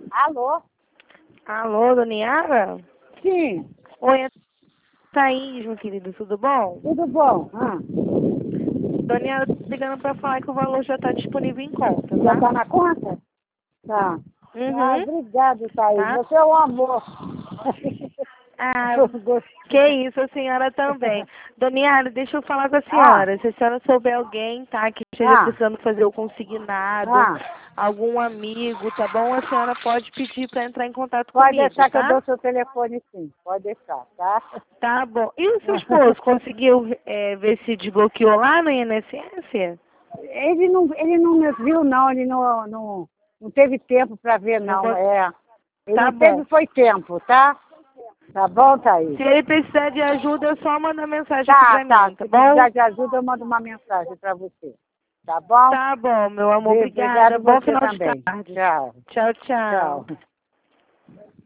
Alô? Alô, dona Yara? Sim, Oi, é Thaís, meu querido, tudo bom? tudo bom? Dona Yara, tô ligando pra falar que o valor já tá disponível em conta, Já tá? tá na conta? Tá. Ah, Uhum, obrigado, Thaís. tá? Você é um amor. Ah, Eu gostei. que isso, a senhora também. Dona Yara, deixa eu falar com a Ah, senhora. Se a senhora souber alguém, tá, que esteja ah, precisando fazer o consignado, ah. algum amigo, tá bom? A senhora pode pedir pra entrar em contato Pode comigo, deixar que eu tá? dou seu telefone sim. Pode deixar, tá? Tá bom. E o seu esposo conseguiu ver se desbloqueou lá no INSS? Ele não me viu, não. Ele não teve tempo para ver, Não não. con- É. Ele Tá não teve, bom. foi tempo, tá? Tá bom, Thaís? Se ele precisar de ajuda, é só mandar mensagem aqui Tá, pra tá. mim, tá Se bom? precisar de ajuda, eu mando uma mensagem para você. Tá bom? Tá bom, meu amor. Obrigada. Obrigado Bom você final de também. tarde. Tchau. Tchau, Tchau. tchau.